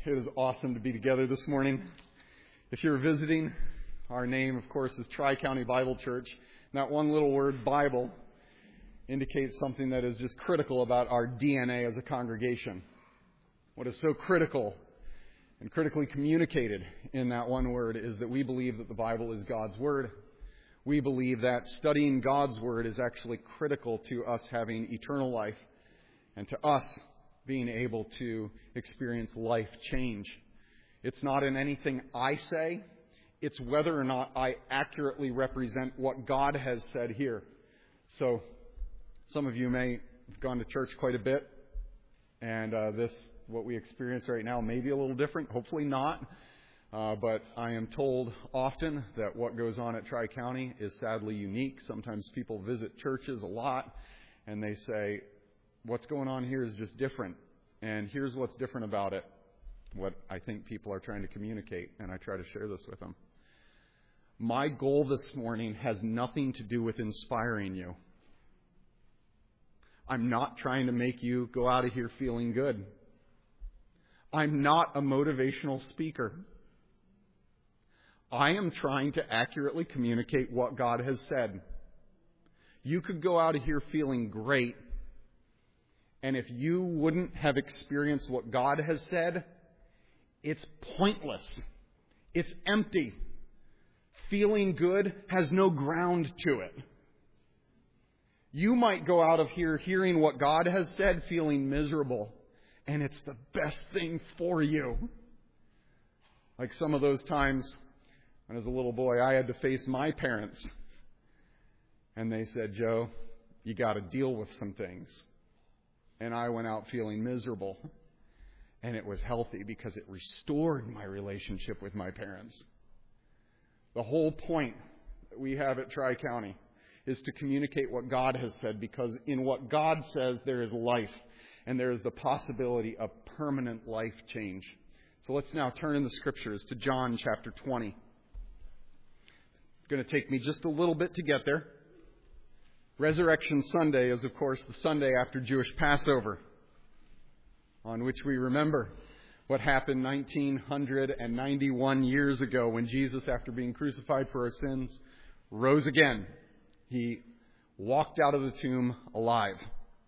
It is awesome to be together this morning. If you're visiting, our name, of course, is Tri-County Bible Church. And that one little word, Bible, indicates something that is just critical about our DNA as a congregation. What is so critical and critically communicated in that one word is that we believe that the Bible is God's Word. We believe that studying God's Word is actually critical to us having eternal life and to us being able to experience life change. It's not in anything I say. It's whether or not I accurately represent what God has said here. So, some of you may have gone to church quite a bit, and what we experience right now, may be a little different. Hopefully not. But I am told often that what goes on at Tri-County is sadly unique. Sometimes people visit churches a lot, and they say, what's going on here is just different. And here's what's different about it. What I think people are trying to communicate, and I try to share this with them. My goal this morning has nothing to do with inspiring you. I'm not trying to make you go out of here feeling good. I'm not a motivational speaker. I am trying to accurately communicate what God has said. You could go out of here feeling great, and if you wouldn't have experienced what God has said, it's pointless. It's empty. Feeling good has no ground to it. You might go out of here hearing what God has said, feeling miserable, and it's the best thing for you. Like some of those times when as a little boy I had to face my parents, and they said, Joe, you got to deal with some things. And I went out feeling miserable. And it was healthy because it restored my relationship with my parents. The whole point that we have at Tri-County is to communicate what God has said, because in what God says there is life, and there is the possibility of permanent life change. So let's now turn in the Scriptures to John chapter 20. It's going to take me just a little bit to get there. Resurrection Sunday is, of course, the Sunday after Jewish Passover, on which we remember what happened 1991 years ago when Jesus, after being crucified for our sins, rose again. He walked out of the tomb alive.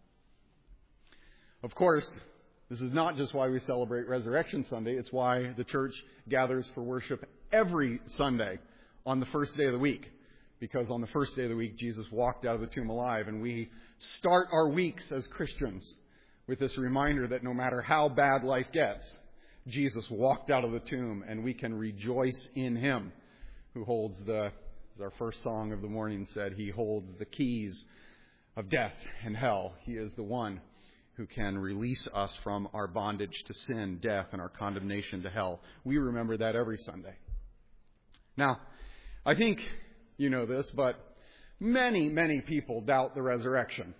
Of course, this is not just why we celebrate Resurrection Sunday. It's why the church gathers for worship every Sunday on the first day of the week. Because on the first day of the week, Jesus walked out of the tomb alive. And we start our weeks as Christians with this reminder that no matter how bad life gets, Jesus walked out of the tomb, and we can rejoice in Him, who holds as our first song of the morning said, He holds the keys of death and hell. He is the one who can release us from our bondage to sin, death, and our condemnation to hell. We remember that every Sunday. Now, I think you know this, but many, many people doubt the resurrection.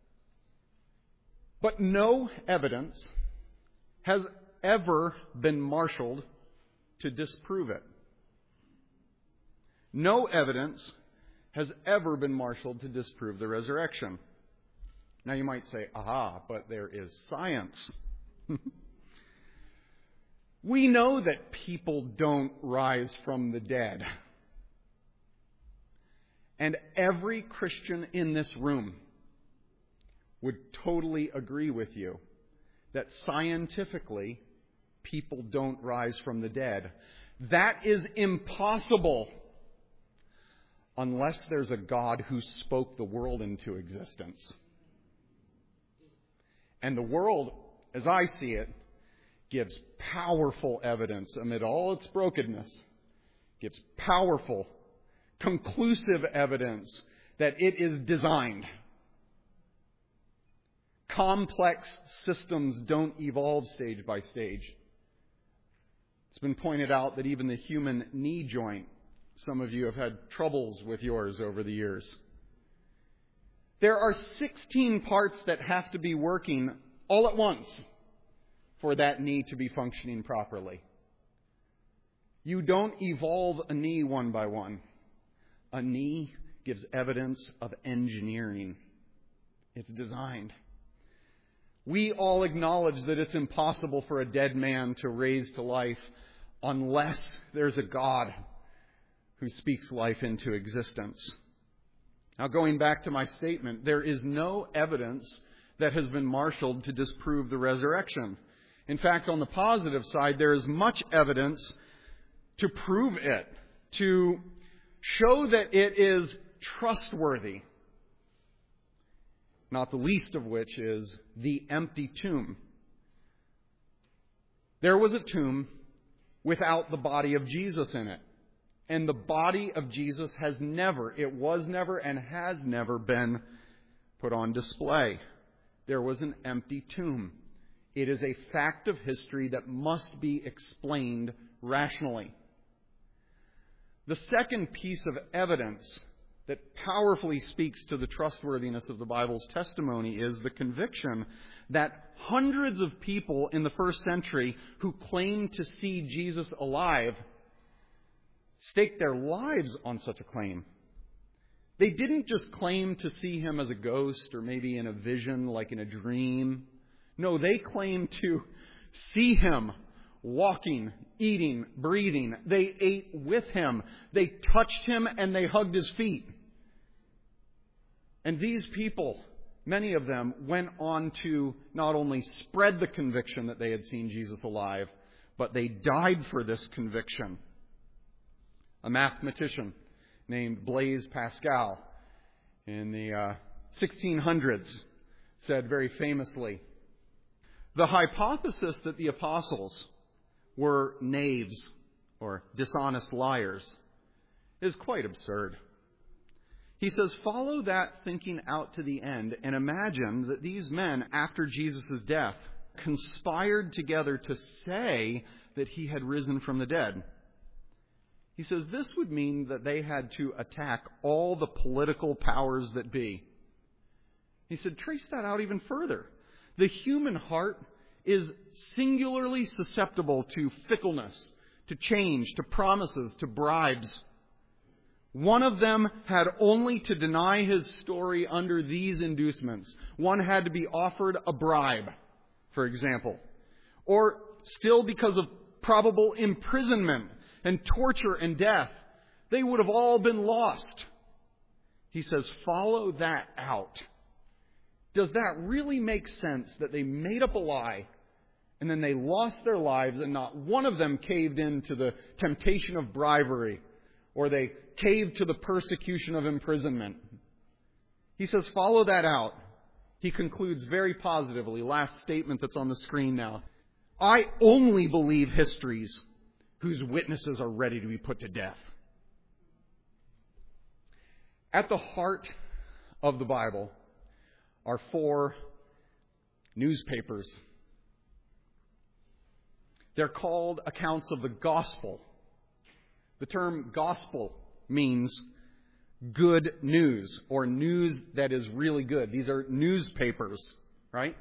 But no evidence has ever been marshaled to disprove it. No evidence has ever been marshaled to disprove the resurrection. Now you might say, aha, but there is science. We know that people don't rise from the dead. And every Christian in this room would totally agree with you that scientifically people don't rise from the dead. That is impossible unless there's a God who spoke the world into existence. And the world, as I see it, gives powerful evidence amid all its brokenness, gives powerful, conclusive evidence that it is designed. Complex systems don't evolve stage by stage. It's been pointed out that even the human knee joint, some of you have had troubles with yours over the years. There are 16 parts that have to be working all at once for that knee to be functioning properly. You don't evolve a knee one by one. A knee gives evidence of engineering. It's designed. We all acknowledge that it's impossible for a dead man to raise to life unless there's a God who speaks life into existence. Now, going back to my statement, there is no evidence that has been marshaled to disprove the resurrection. In fact, on the positive side, there is much evidence to prove it, to show that it is trustworthy, not the least of which is the empty tomb. There was a tomb without the body of Jesus in it. And the body of Jesus was never, and has never been put on display. There was an empty tomb. It is a fact of history that must be explained rationally. The second piece of evidence that powerfully speaks to the trustworthiness of the Bible's testimony is the conviction that hundreds of people in the first century who claimed to see Jesus alive staked their lives on such a claim. They didn't just claim to see him as a ghost or maybe in a vision like in a dream. No, they claimed to see him walking, eating, breathing. They ate with him. They touched him and they hugged his feet. And these people, many of them, went on to not only spread the conviction that they had seen Jesus alive, but they died for this conviction. A mathematician named Blaise Pascal in the 1600s said very famously, "The hypothesis that the apostles were knaves or dishonest liars is quite absurd." He says, follow that thinking out to the end and imagine that these men, after Jesus' death, conspired together to say that he had risen from the dead. He says this would mean that they had to attack all the political powers that be. He said, trace that out even further. The human heart is singularly susceptible to fickleness, to change, to promises, to bribes. One of them had only to deny his story under these inducements. One had to be offered a bribe, for example, or still because of probable imprisonment and torture and death. They would have all been lost. He says, follow that out. Does that really make sense that they made up a lie and then they lost their lives and not one of them caved in to the temptation of bribery or they caved to the persecution of imprisonment? He says, follow that out. He concludes very positively, last statement that's on the screen now. I only believe histories whose witnesses are ready to be put to death. At the heart of the Bible are 4 newspapers. They're called accounts of the gospel. The term gospel means good news or news that is really good. These are newspapers, right?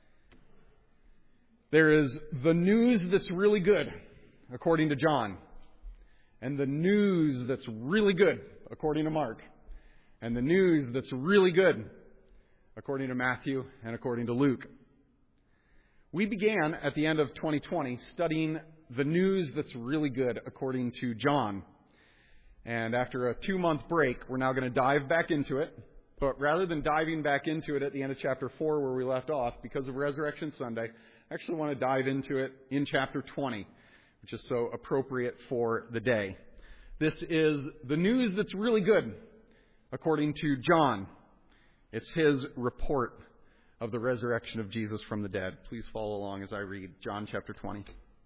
There is the news that's really good, according to John, and the news that's really good, according to Mark, and the news that's really good, according to Matthew and according to Luke. We began at the end of 2020 studying the news that's really good, according to John. And after a 2-month break, we're now going to dive back into it. But rather than diving back into it at the end of chapter 4 where we left off, because of Resurrection Sunday, I actually want to dive into it in chapter 20, which is so appropriate for the day. This is the news that's really good, according to John. It's his report of the resurrection of Jesus from the dead. Please follow along as I read John chapter 20.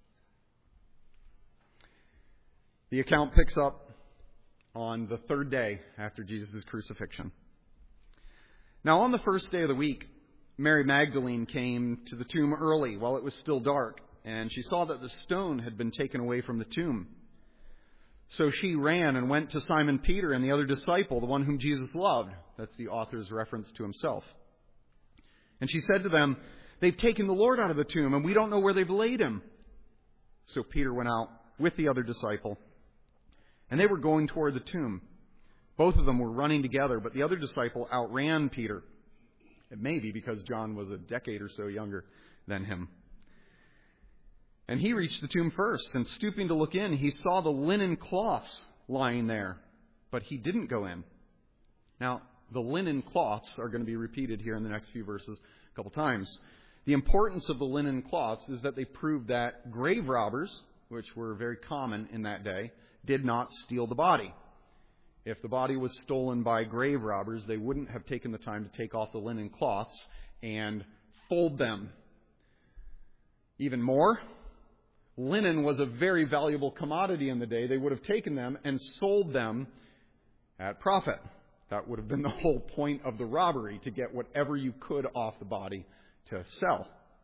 The account picks up on the 3rd day after Jesus' crucifixion. Now on the first day of the week, Mary Magdalene came to the tomb early while it was still dark, and she saw that the stone had been taken away from the tomb. So she ran and went to Simon Peter and the other disciple, the one whom Jesus loved. That's the author's reference to himself. And she said to them, "They've taken the Lord out of the tomb, and we don't know where they've laid him." So Peter went out with the other disciple, and they were going toward the tomb. Both of them were running together, but the other disciple outran Peter It may be because John was a decade or so younger than him. And he reached the tomb first, and stooping to look in, he saw the linen cloths lying there, but he didn't go in. Now, the linen cloths are going to be repeated here in the next few verses a couple times. The importance of the linen cloths is that they prove that grave robbers, which were very common in that day, did not steal the body. If the body was stolen by grave robbers, they wouldn't have taken the time to take off the linen cloths and fold them. Even more, linen was a very valuable commodity in the day. They would have taken them and sold them at profit. That would have been the whole point of the robbery, to get whatever you could off the body to sell.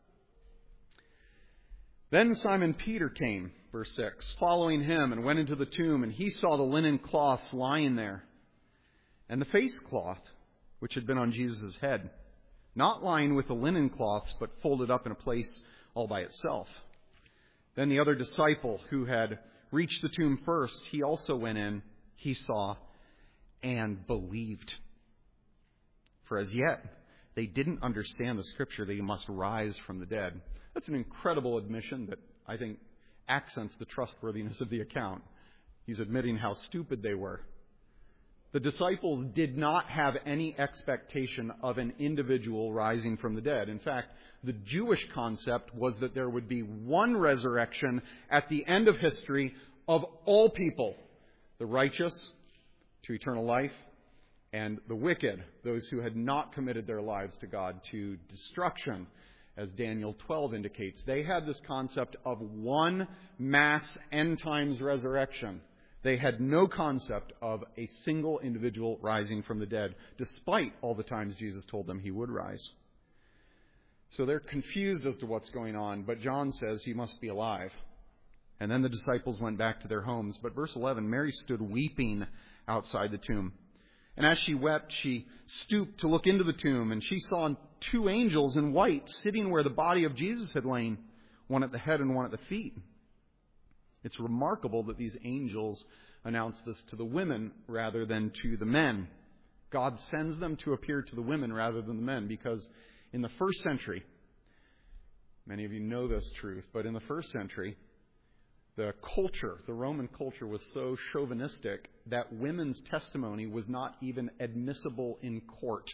Then Simon Peter came, verse 6, following him, and went into the tomb, and he saw the linen cloths lying there, and the face cloth, which had been on Jesus' head, not lying with the linen cloths, but folded up in a place all by itself. Then the other disciple, who had reached the tomb first, he also went in, he saw, and believed. For as yet, they didn't understand the scripture that he must rise from the dead. That's an incredible admission that I think accents the trustworthiness of the account. He's admitting how stupid they were. The disciples did not have any expectation of an individual rising from the dead. In fact, the Jewish concept was that there would be one resurrection at the end of history of all people. The righteous to eternal life, and the wicked, those who had not committed their lives to God, to destruction, as Daniel 12 indicates. They had this concept of one mass end times resurrection. They had no concept of a single individual rising from the dead, despite all the times Jesus told them he would rise. So they're confused as to what's going on, but John says he must be alive. And then the disciples went back to their homes. But verse 11, Mary stood weeping outside the tomb. And as she wept, she stooped to look into the tomb, and she saw 2 angels in white sitting where the body of Jesus had lain, one at the head and one at the feet. It's remarkable that these angels announce this to the women rather than to the men. God sends them to appear to the women rather than the men, because in the first century, many of you know this truth, but in the first century, the Roman culture was so chauvinistic that women's testimony was not even admissible in court.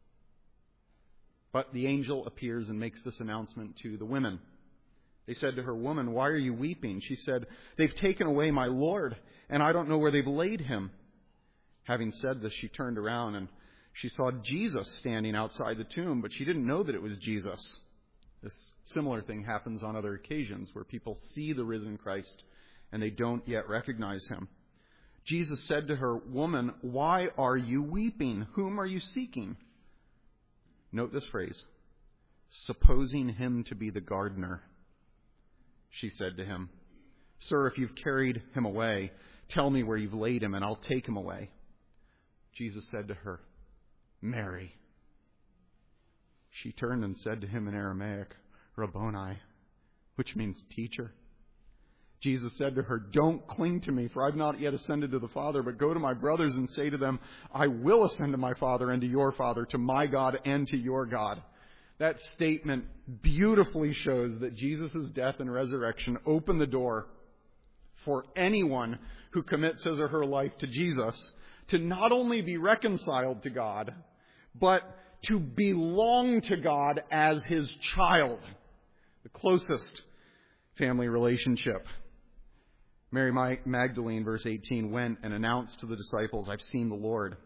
But the angel appears and makes this announcement to the women. They said to her, "Woman, why are you weeping?" She said, "They've taken away my Lord, and I don't know where they've laid him." Having said this, she turned around and she saw Jesus standing outside the tomb, but she didn't know that it was Jesus. This similar thing happens on other occasions where people see the risen Christ and they don't yet recognize him. Jesus said to her, "Woman, why are you weeping? Whom are you seeking?" Note this phrase, "supposing him to be the gardener." She said to him, "Sir, if you've carried him away, tell me where you've laid him and I'll take him away." Jesus said to her, "Mary." She turned and said to him in Aramaic, "Rabboni," which means teacher. Jesus said to her, "Don't cling to me, for I've not yet ascended to the Father, but go to my brothers and say to them, I will ascend to my Father and to your Father, to my God and to your God." That statement beautifully shows that Jesus' death and resurrection open the door for anyone who commits his or her life to Jesus to not only be reconciled to God, but to belong to God as his child, the closest family relationship. Mary Magdalene, verse 18, went and announced to the disciples, "I've seen the Lord,"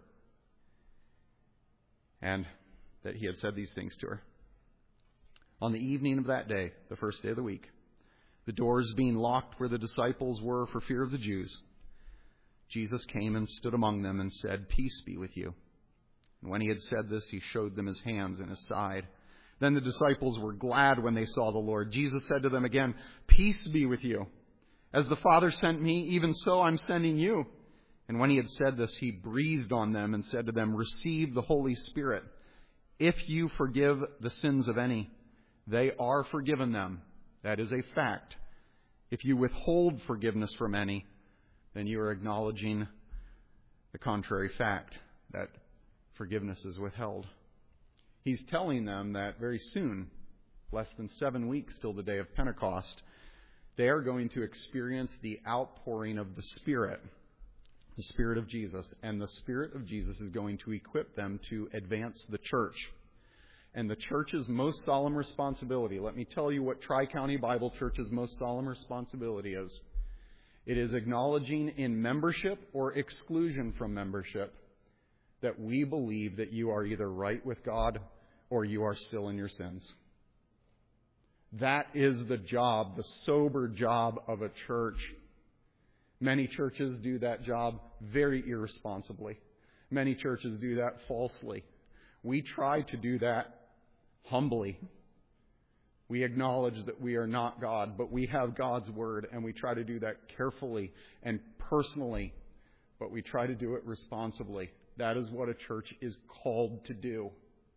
and that he had said these things to her. On the evening of that day, the first day of the week, the doors being locked where the disciples were for fear of the Jews, Jesus came and stood among them and said, "Peace be with you." And when he had said this, he showed them his hands and his side. Then the disciples were glad when they saw the Lord. Jesus said to them again, "Peace be with you. As the Father sent me, even so I'm sending you." And when he had said this, he breathed on them and said to them, "Receive the Holy Spirit. If you forgive the sins of any, they are forgiven them." That is a fact. If you withhold forgiveness from any, then you are acknowledging the contrary fact, that forgiveness is withheld. He's telling them that very soon, less than 7 weeks till the day of Pentecost, they are going to experience the outpouring of the Spirit of Jesus. And the Spirit of Jesus is going to equip them to advance the church. And the church's most solemn responsibility, let me tell you what Tri-County Bible Church's most solemn responsibility is. It is acknowledging in membership or exclusion from membership that we believe that you are either right with God or you are still in your sins. That is the job, the sober job of a church. Many churches do that job very irresponsibly. Many churches do that falsely. We try to do that humbly. We acknowledge that we are not God, but we have God's Word, and we try to do that carefully and personally, but we try to do it responsibly. That is what a church is called to do.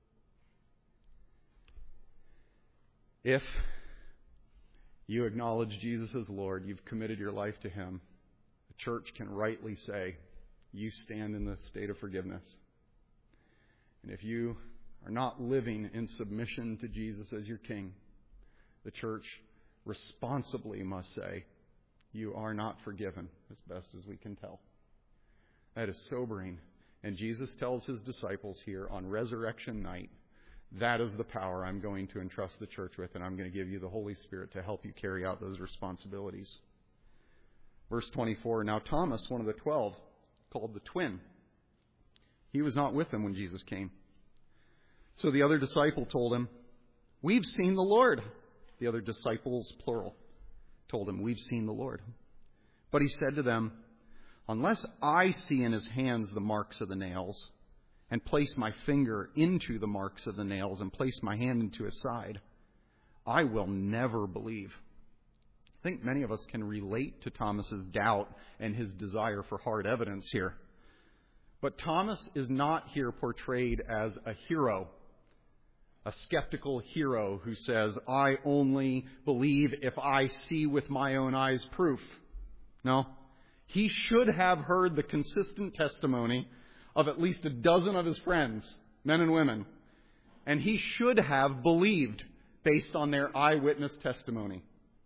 If you acknowledge Jesus as Lord, you've committed your life to Him, the church can rightly say, you stand in the state of forgiveness. And if you are not living in submission to Jesus as your King, the church responsibly must say, you are not forgiven, as best as we can tell. That is sobering. And Jesus tells His disciples here on resurrection night, that is the power I'm going to entrust the church with, and I'm going to give you the Holy Spirit to help you carry out those responsibilities. Verse 24, now Thomas, one of the 12, called the twin, he was not with them when Jesus came. So the other disciple told him, we've seen the Lord. The other disciples, plural, told him, we've seen the Lord. But he said to them, unless I see in His hands the marks of the nails, and place my finger into the marks of the nails, and place my hand into His side, I will never believe. I think many of us can relate to Thomas's doubt and his desire for hard evidence here. But Thomas is not here portrayed as a hero, a skeptical hero who says, I only believe if I see with my own eyes proof. No. He should have heard the consistent testimony of at least a dozen of his friends, men and women. And he should have believed based on their eyewitness testimony.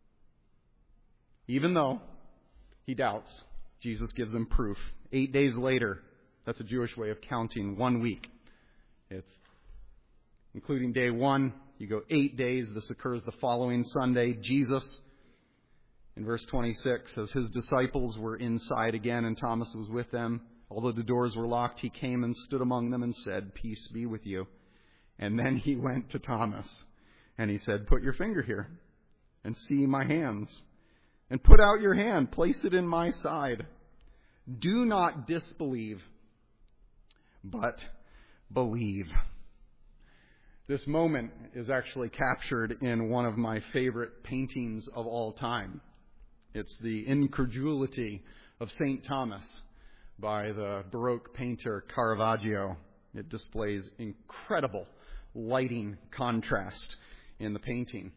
Even though he doubts, Jesus gives him proof. 8 days later, that's a Jewish way of counting 1 week. It's including day 1, you go 8 days. This occurs the following Sunday. Jesus, in verse 26, as His disciples were inside again and Thomas was with them, although the doors were locked, He came and stood among them and said, peace be with you. And then He went to Thomas and He said, put your finger here and see my hands. And put out your hand, place it in my side. Do not disbelieve, but believe. This moment is actually captured in one of my favorite paintings of all time. It's the Incredulity of St. Thomas by the Baroque painter Caravaggio. It displays incredible lighting contrast in the painting.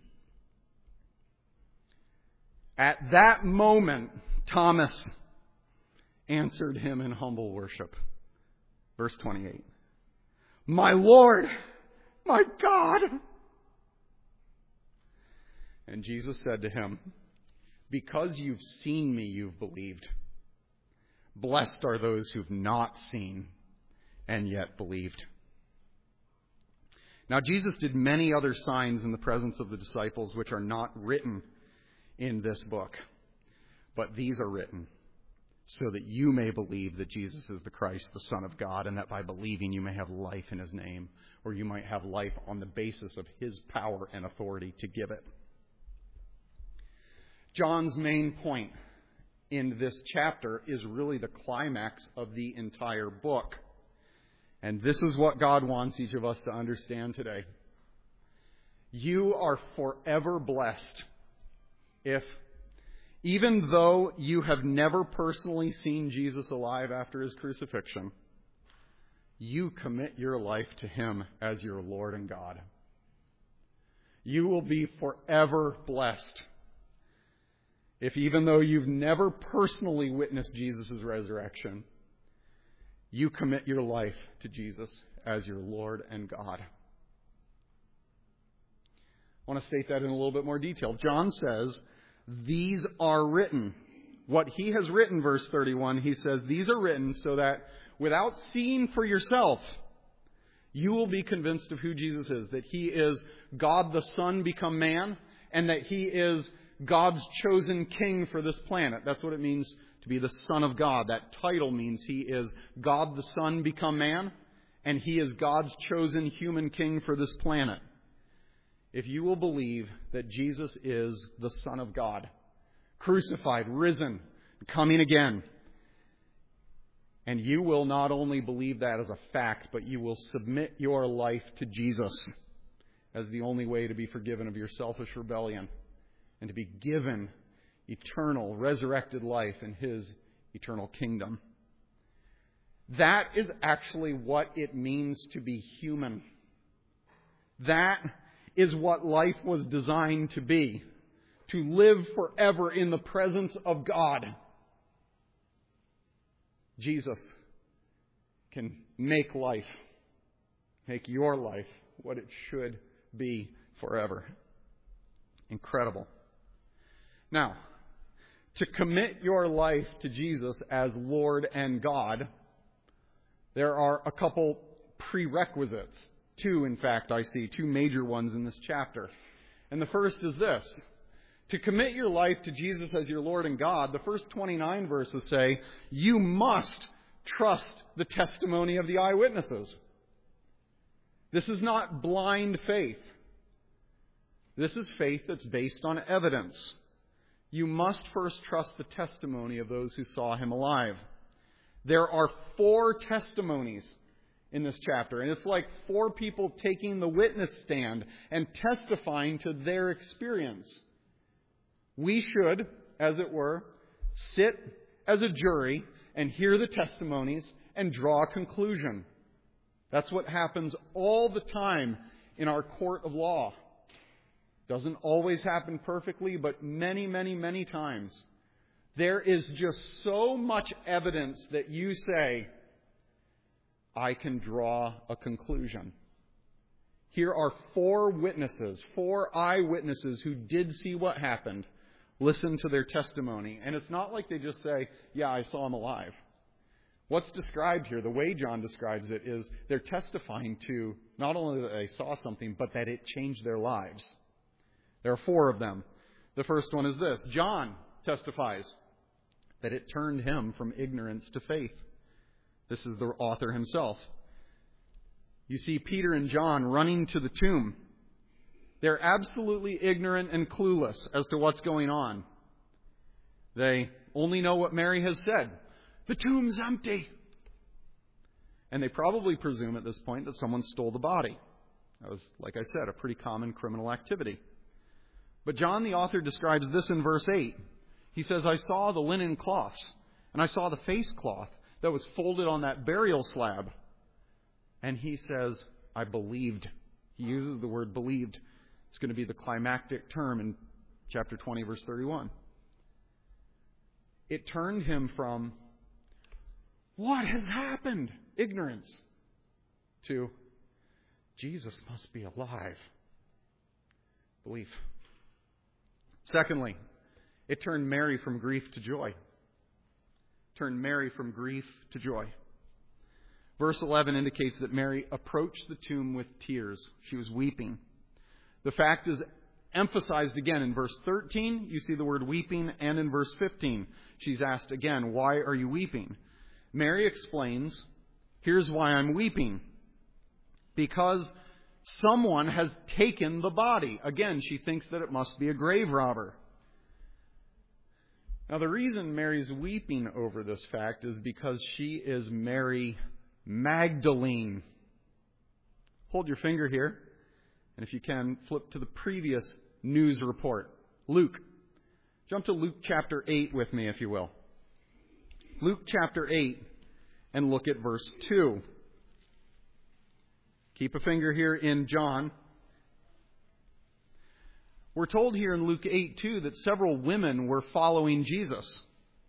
At that moment, Thomas answered Him in humble worship. Verse 28. My Lord, my God. And Jesus said to him, because you've seen me, you've believed. Blessed are those who've not seen and yet believed. Now, Jesus did many other signs in the presence of the disciples which are not written in this book, but these are written so that you may believe that Jesus is the Christ, the Son of God, and that by believing you may have life in His name, or you might have life on the basis of His power and authority to give it. John's main point in this chapter is really the climax of the entire book. And this is what God wants each of us to understand today. You are forever blessed if, even though you have never personally seen Jesus alive after His crucifixion, you commit your life to Him as your Lord and God. You will be forever blessed if, even though you've never personally witnessed Jesus' resurrection, you commit your life to Jesus as your Lord and God. I want to state that in a little bit more detail. John says, these are written. What he has written, verse 31, he says, these are written so that without seeing for yourself, you will be convinced of who Jesus is, that he is God the Son become man, and that he is God's chosen king for this planet. That's what it means to be the Son of God. That title means he is God the Son become man, and he is God's chosen human king for this planet. If you will believe that Jesus is the Son of God, crucified, risen, coming again, and you will not only believe that as a fact, but you will submit your life to Jesus as the only way to be forgiven of your selfish rebellion and to be given eternal, resurrected life in his eternal kingdom. That is actually what it means to be human. That is what life was designed to be, to live forever in the presence of God. Jesus can make life, make your life what it should be forever. Incredible. Now, to commit your life to Jesus as Lord and God, there are a couple prerequisites. Two, in fact, I see. Two major ones in this chapter. And the first is this. To commit your life to Jesus as your Lord and God, the first 29 verses say, you must trust the testimony of the eyewitnesses. This is not blind faith. This is faith that's based on evidence. You must first trust the testimony of those who saw him alive. There are 4 testimonies in this chapter, and it's like 4 people taking the witness stand and testifying to their experience. We should, as it were, sit as a jury and hear the testimonies and draw a conclusion. That's what happens all the time in our court of law. Doesn't always happen perfectly, but many, many, many times. There is just so much evidence that you say, I can draw a conclusion. Here are 4 witnesses, 4 eyewitnesses who did see what happened. Listen to their testimony. And it's not like they just say, yeah, I saw him alive. What's described here, the way John describes it, is they're testifying to not only that they saw something, but that it changed their lives. There are 4 of them. The first one is this. John testifies that it turned him from ignorance to faith. This is the author himself. You see Peter and John running to the tomb. They're absolutely ignorant and clueless as to what's going on. They only know what Mary has said. The tomb's empty. And they probably presume at this point that someone stole the body. That was, like I said, a pretty common criminal activity. But John, the author, describes this in verse 8. He says, I saw the linen cloths, and I saw the face cloth that was folded on that burial slab. And he says, I believed. He uses the word believed. It's going to be the climactic term in chapter 20, verse 31. It turned him from, what has happened? Ignorance. To, Jesus must be alive. Belief. Secondly, it turned Mary from grief to joy. Turned Mary from grief to joy. Verse 11 indicates that Mary approached the tomb with tears. She was weeping. The fact is emphasized again in verse 13. You see the word weeping, and in verse 15. She's asked again, why are you weeping? Mary explains, here's why I'm weeping. Because someone has taken the body. Again, she thinks that it must be a grave robber. Now, the reason Mary's weeping over this fact is because she is Mary Magdalene. Hold your finger here. And if you can, flip to the previous news report. Luke. Jump to Luke chapter 8 with me, if you will. Luke chapter 8, and look at verse 2. Keep a finger here in John. We're told here in Luke 8, too, that several women were following Jesus.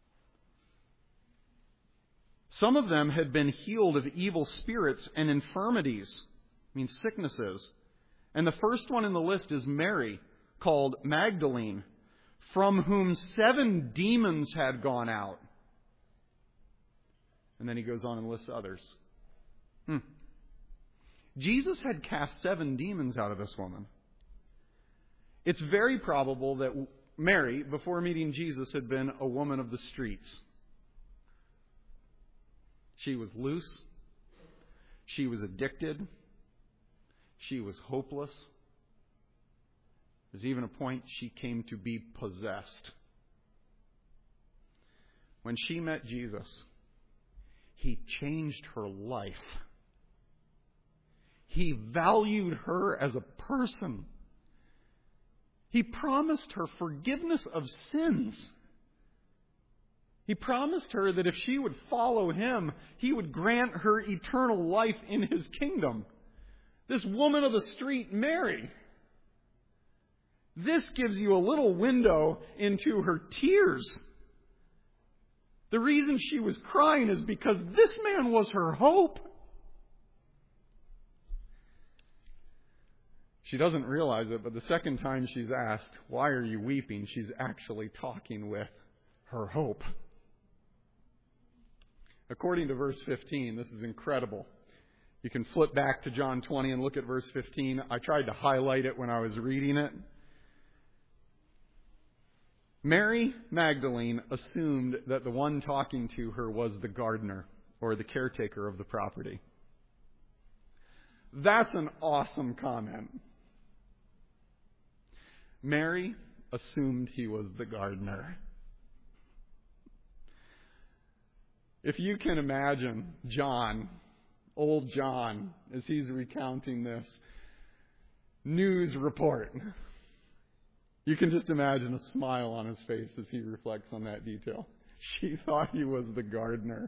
Some of them had been healed of evil spirits and infirmities, sicknesses. And the first one in the list is Mary, called Magdalene, from whom 7 demons had gone out. And then he goes on and lists others. Jesus had cast 7 demons out of this woman. It's very probable that Mary, before meeting Jesus, had been a woman of the streets. She was loose. She was addicted. She was hopeless. There's even a point she came to be possessed. When she met Jesus, He changed her life. He valued her as a person. He promised her forgiveness of sins. He promised her that if she would follow Him, He would grant her eternal life in His kingdom. This woman of the street, Mary. This gives you a little window into her tears. The reason she was crying is because this man was her hope. She doesn't realize it, but the second time she's asked, "Why are you weeping?" she's actually talking with her hope. According to verse 15, this is incredible. You can flip back to John 20 and look at verse 15. I tried to highlight it when I was reading it. Mary Magdalene assumed that the one talking to her was the gardener or the caretaker of the property. That's an awesome comment. Mary assumed he was the gardener. If you can imagine John, old John, as he's recounting this news report, you can just imagine a smile on his face as he reflects on that detail. She thought he was the gardener.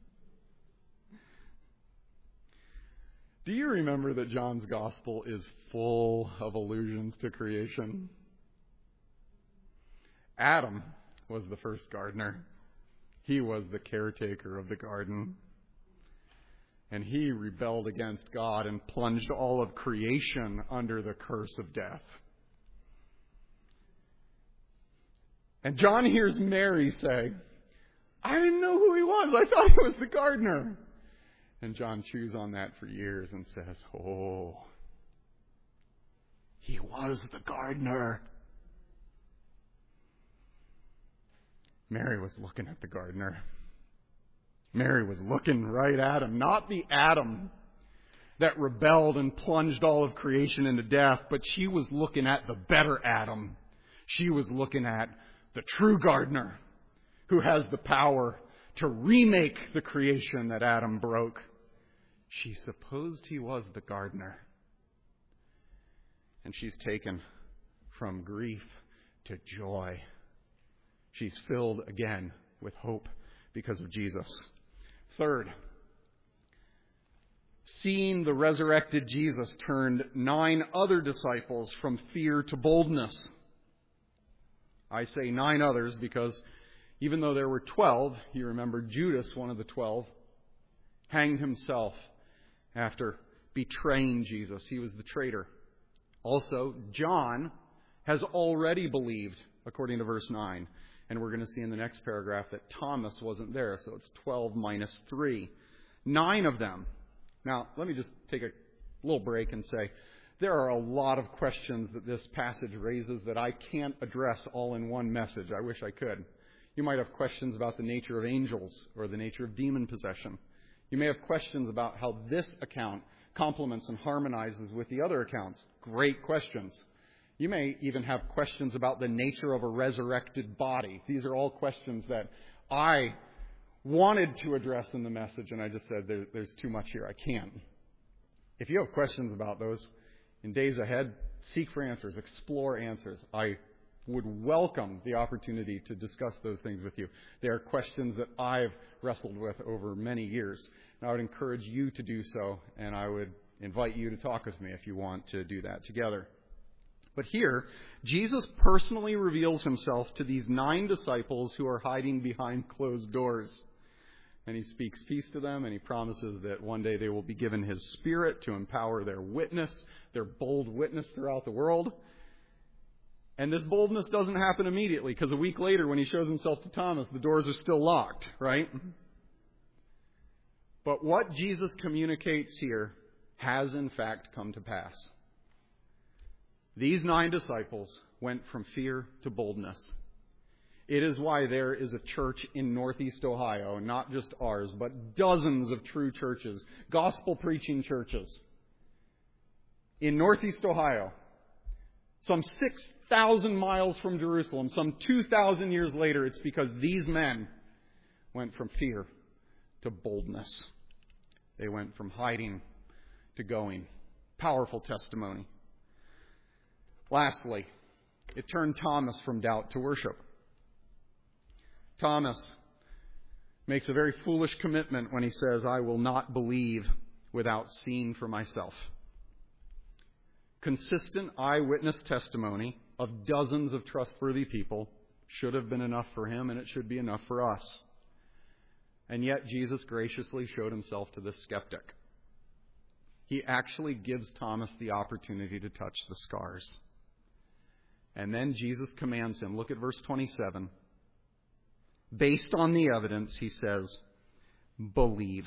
Do you remember that John's gospel is full of allusions to creation? Adam was the first gardener. He was the caretaker of the garden. And he rebelled against God and plunged all of creation under the curse of death. And John hears Mary say, "I didn't know who he was. I thought he was the gardener." And John chews on that for years and says, "Oh, he was the gardener." Mary was looking at the gardener. Mary was looking right at him. Not the Adam that rebelled and plunged all of creation into death, but she was looking at the better Adam. She was looking at the true gardener who has the power to remake the creation that Adam broke. She supposed he was the gardener. And she's taken from grief to joy. She's filled again with hope because of Jesus. Third, seeing the resurrected Jesus turned 9 other disciples from fear to boldness. I say 9 others because even though there were 12, you remember Judas, one of the 12, hanged himself after betraying Jesus. He was the traitor. Also, John has already believed, according to verse 9. And we're going to see in the next paragraph that Thomas wasn't there, so it's 12 minus 3. 9 of them. Now, let me just take a little break and say, there are a lot of questions that this passage raises that I can't address all in one message. I wish I could. You might have questions about the nature of angels or the nature of demon possession. You may have questions about how this account complements and harmonizes with the other accounts. Great questions. You may even have questions about the nature of a resurrected body. These are all questions that I wanted to address in the message, and I just said there's too much here. I can't. If you have questions about those, in days ahead, seek for answers, explore answers. I would welcome the opportunity to discuss those things with you. They are questions that I've wrestled with over many years. And I would encourage you to do so, and I would invite you to talk with me if you want to do that together. But here, Jesus personally reveals himself to these 9 disciples who are hiding behind closed doors. And he speaks peace to them, and he promises that one day they will be given his Spirit to empower their witness, their bold witness throughout the world. And this boldness doesn't happen immediately, because a week later when he shows himself to Thomas, the doors are still locked, right? But what Jesus communicates here has in fact come to pass. These 9 disciples went from fear to boldness. It is why there is a church in Northeast Ohio, not just ours, but dozens of true churches, gospel-preaching churches. In Northeast Ohio, some 6,000 miles from Jerusalem, some 2,000 years later, it's because these men went from fear to boldness. They went from hiding to going. Powerful testimony. Lastly, it turned Thomas from doubt to worship. Thomas makes a very foolish commitment when he says, "I will not believe without seeing for myself." Consistent eyewitness testimony of dozens of trustworthy people should have been enough for him, and it should be enough for us. And yet Jesus graciously showed himself to this skeptic. He actually gives Thomas the opportunity to touch the scars. And then Jesus commands him, look at verse 27. Based on the evidence, he says, "Believe."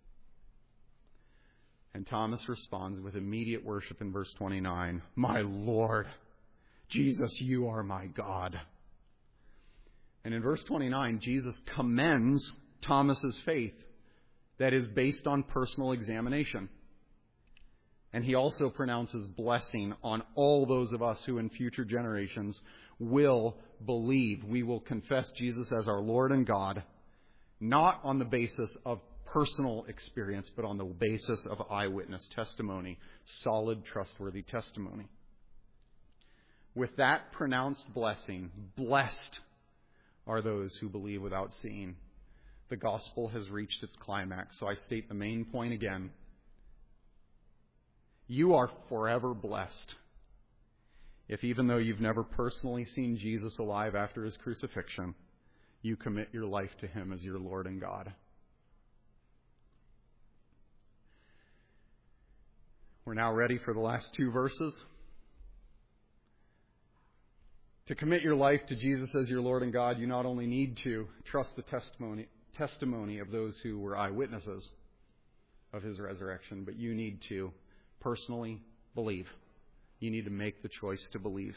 And Thomas responds with immediate worship in verse 29. "My Lord, Jesus, you are my God." And in verse 29, Jesus commends Thomas's faith that is based on personal examination. And he also pronounces blessing on all those of us who in future generations will believe. We will confess Jesus as our Lord and God, not on the basis of personal experience, but on the basis of eyewitness testimony, solid, trustworthy testimony. With that pronounced blessing, blessed are those who believe without seeing. The gospel has reached its climax. So I state the main point again. You are forever blessed if, even though you've never personally seen Jesus alive after his crucifixion, you commit your life to him as your Lord and God. We're now ready for the last 2 verses. To commit your life to Jesus as your Lord and God, you not only need to trust the testimony of those who were eyewitnesses of his resurrection, but you need to personally believe. You need to make the choice to believe.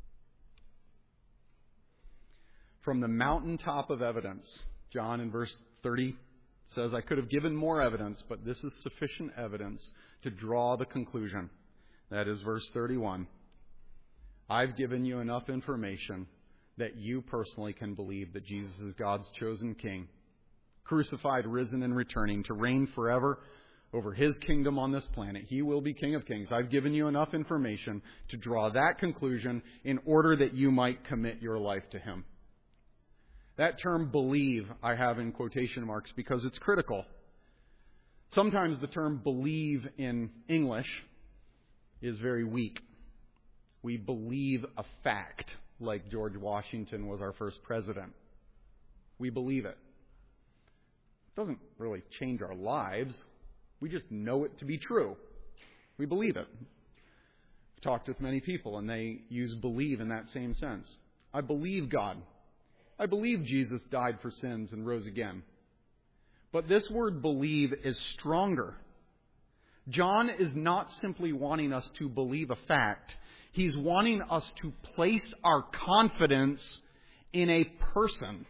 From the mountaintop of evidence, John in verse 30 says, "I could have given more evidence, but this is sufficient evidence to draw the conclusion." That is verse 31. I've given you enough information that you personally can believe that Jesus is God's chosen king, crucified, risen, and returning to reign forever over his kingdom on this planet. He will be King of Kings. I've given you enough information to draw that conclusion in order that you might commit your life to him. That term believe I have in quotation marks because it's critical. Sometimes the term believe in English is very weak. We believe a fact, like George Washington was our first president. We believe it. It doesn't really change our lives. We just know it to be true. We believe it. I've talked with many people, and they use believe in that same sense. I believe God. I believe Jesus died for sins and rose again. But this word believe is stronger. John is not simply wanting us to believe a fact. He's wanting us to place our confidence in a person,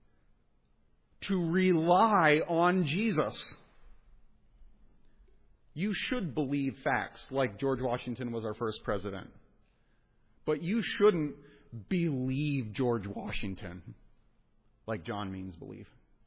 to rely on Jesus. You should believe facts, like George Washington was our first president. But you shouldn't believe George Washington, like John means believe.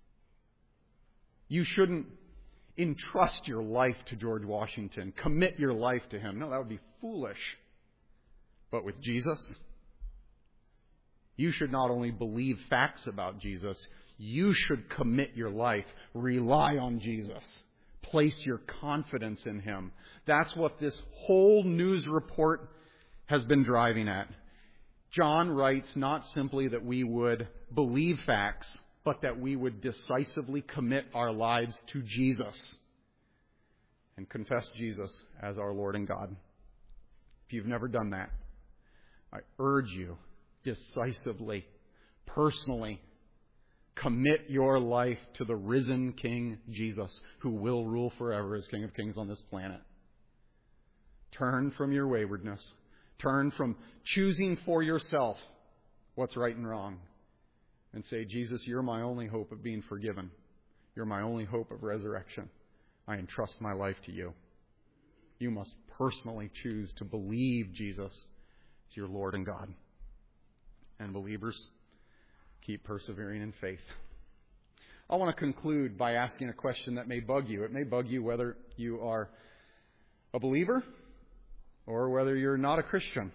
You shouldn't entrust your life to George Washington, commit your life to him. No, that would be foolish. But with Jesus, you should not only believe facts about Jesus, you should commit your life, rely on Jesus. Place your confidence in him. That's what this whole news report has been driving at. John writes not simply that we would believe facts, but that we would decisively commit our lives to Jesus and confess Jesus as our Lord and God. If you've never done that, I urge you decisively, personally, commit your life to the risen King Jesus, who will rule forever as King of Kings on this planet. Turn from your waywardness. Turn from choosing for yourself what's right and wrong. And say, Jesus, you're my only hope of being forgiven. You're my only hope of resurrection. I entrust my life to you. You must personally choose to believe Jesus is your Lord and God. And believers, keep persevering in faith. I want to conclude by asking a question that may bug you. It may bug you whether you are a believer or whether you're not a Christian.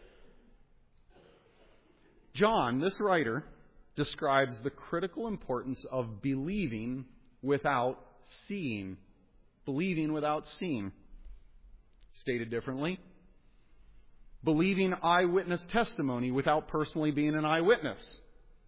John, this writer, describes the critical importance of believing without seeing. Believing without seeing. Stated differently, believing eyewitness testimony without personally being an eyewitness.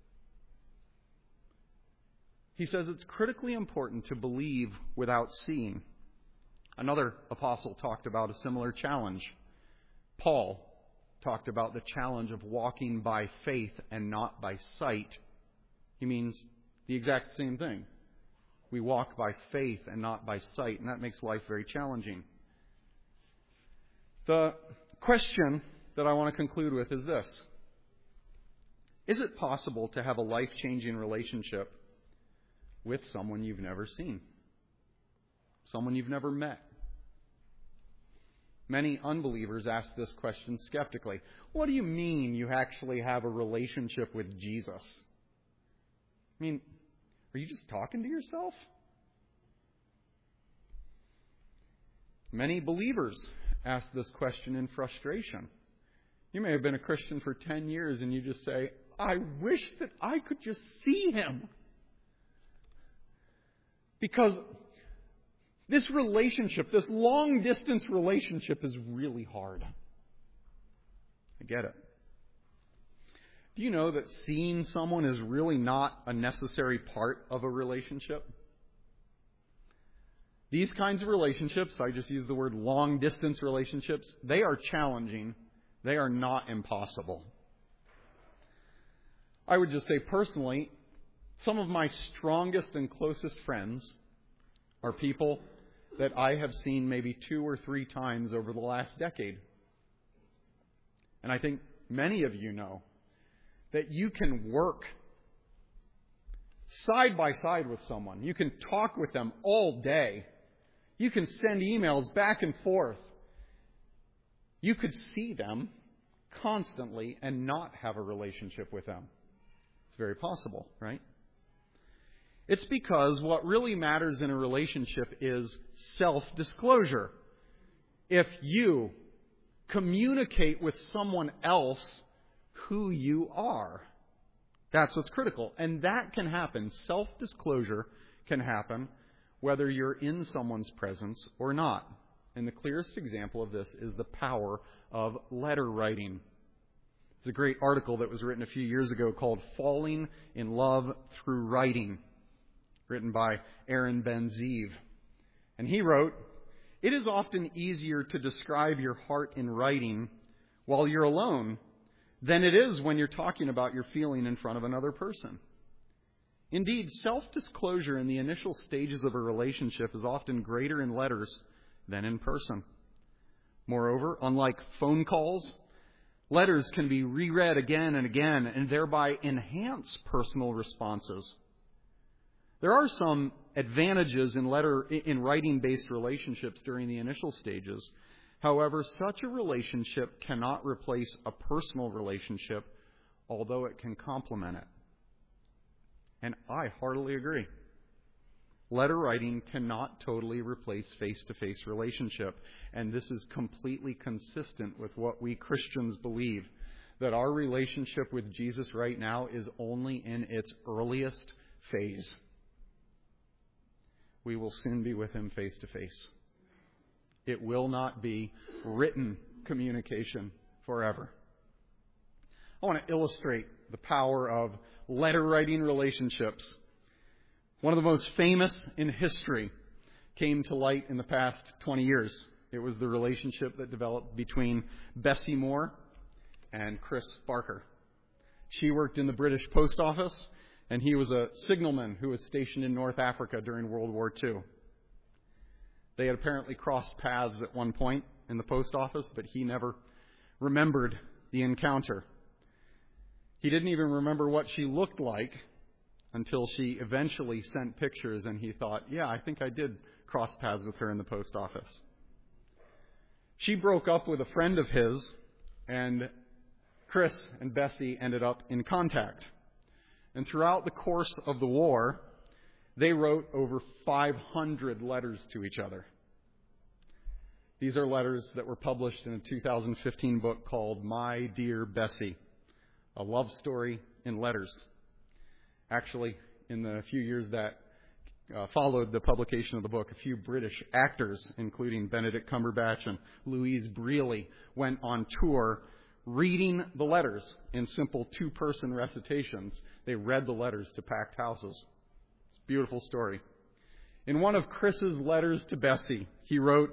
He says it's critically important to believe without seeing. Another apostle talked about a similar challenge. Paul talked about the challenge of walking by faith and not by sight. He means the exact same thing. We walk by faith and not by sight, and that makes life very challenging. The question that I want to conclude with is this. Is it possible to have a life-changing relationship with someone you've never seen? Someone you've never met? Many unbelievers ask this question skeptically. What do you mean you actually have a relationship with Jesus? I mean, are you just talking to yourself? Many believers ask this question in frustration. You may have been a Christian for 10 years and you just say, I wish that I could just see him. Because this relationship, this long-distance relationship is really hard. I get it. Do you know that seeing someone is really not a necessary part of a relationship? These kinds of relationships, I just use the word long-distance relationships, they are challenging. They are not impossible. I would just say personally, some of my strongest and closest friends are people that I have seen maybe 2 or 3 times over the last decade. And I think many of you know that you can work side by side with someone. You can talk with them all day. You can send emails back and forth. You could see them constantly and not have a relationship with them. It's very possible, right? It's because what really matters in a relationship is self-disclosure. If you communicate with someone else who you are, that's what's critical. And that can happen. Self-disclosure can happen whether you're in someone's presence or not. And the clearest example of this is the power of letter writing. There's a great article that was written a few years ago called Falling in Love Through Writing, written by Aaron Ben-Zeev. And he wrote, "It is often easier to describe your heart in writing while you're alone than it is when you're talking about your feeling in front of another person. Indeed, self-disclosure in the initial stages of a relationship is often greater in letters than in person. Moreover, unlike phone calls, letters can be reread again and again and thereby enhance personal responses. There are some advantages in writing-based relationships during the initial stages. However, such a relationship cannot replace a personal relationship, although it can complement it." And I heartily agree. Letter writing cannot totally replace face-to-face relationship. And this is completely consistent with what we Christians believe, that our relationship with Jesus right now is only in its earliest phase. We will soon be with him face-to-face. It will not be written communication forever. I want to illustrate the power of letter-writing relationships. One of the most famous in history came to light in the past 20 years. It was the relationship that developed between Bessie Moore and Chris Barker. She worked in the British Post Office, and he was a signalman who was stationed in North Africa during World War II. They had apparently crossed paths at one point in the post office, but he never remembered the encounter. He didn't even remember what she looked like until she eventually sent pictures, and he thought, yeah, I think I did cross paths with her in the post office. She broke up with a friend of his, and Chris and Bessie ended up in contact. And throughout the course of the war, they wrote over 500 letters to each other. These are letters that were published in a 2015 book called My Dear Bessie, a love story in letters. Actually, in the few years that followed the publication of the book, a few British actors, including Benedict Cumberbatch and Louise Brealey, went on tour reading the letters in simple two-person recitations. They read the letters to packed houses. It's a beautiful story. In one of Chris's letters to Bessie, he wrote,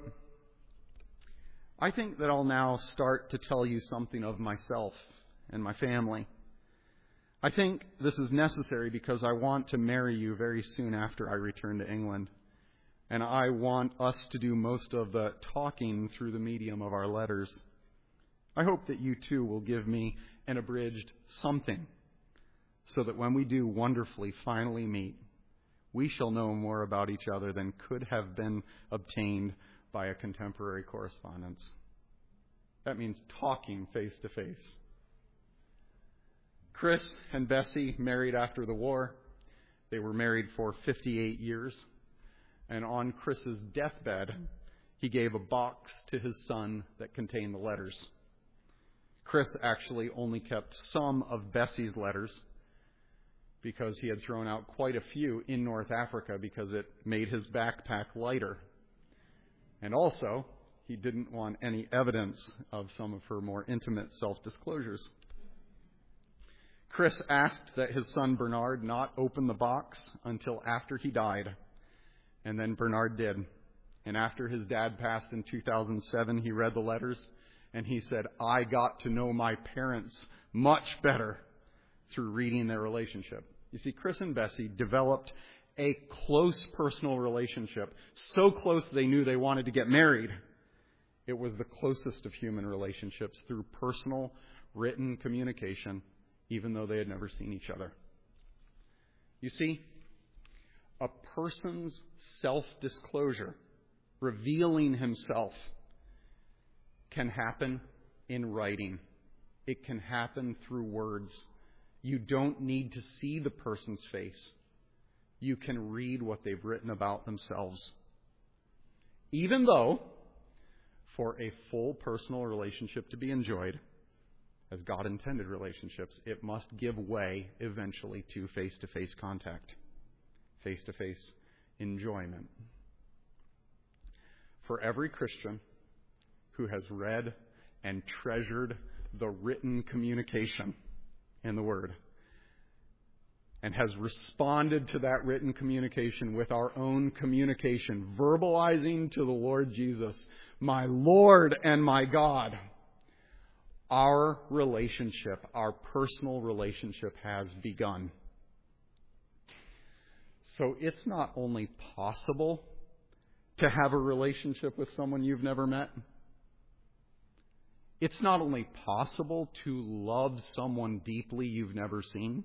I think that I'll now start to tell you something of myself and my family. I think this is necessary because I want to marry you very soon after I return to England. And I want us to do most of the talking through the medium of our letters. I hope that you too will give me an abridged something so that when we do wonderfully finally meet, we shall know more about each other than could have been obtained by a contemporary correspondence. That means talking face to face. Chris and Bessie married after the war. They were married for 58 years. And on Chris's deathbed, he gave a box to his son that contained the letters. Chris actually only kept some of Bessie's letters because he had thrown out quite a few in North Africa because it made his backpack lighter. And also, he didn't want any evidence of some of her more intimate self-disclosures. Chris asked that his son Bernard not open the box until after he died. And then Bernard did. And after his dad passed in 2007, he read the letters and he said, I got to know my parents much better through reading their relationship. You see, Chris and Bessie developed a close personal relationship, so close they knew they wanted to get married. It was the closest of human relationships through personal, written communication, even though they had never seen each other. You see, a person's self-disclosure, revealing himself, can happen in writing. It can happen through words. You don't need to see the person's face. You can read what they've written about themselves. Even though, for a full personal relationship to be enjoyed, as God intended relationships, it must give way eventually to face-to-face contact, face-to-face enjoyment. For every Christian who has read and treasured the written communication in the Word and has responded to that written communication with our own communication, verbalizing to the Lord Jesus, my Lord and my God, our relationship, our personal relationship has begun. So it's not only possible to have a relationship with someone you've never met, it's not only possible to love someone deeply you've never seen,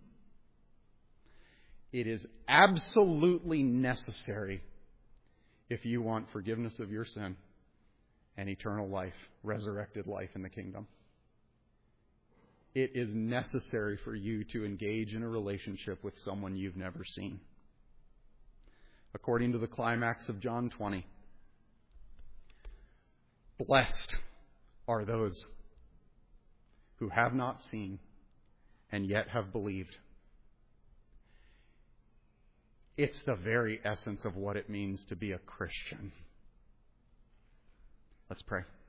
it is absolutely necessary if you want forgiveness of your sin and eternal life, resurrected life in the kingdom. It is necessary for you to engage in a relationship with someone you've never seen. According to the climax of John 20, blessed are those who have not seen and yet have believed. It's the very essence of what it means to be a Christian. Let's pray.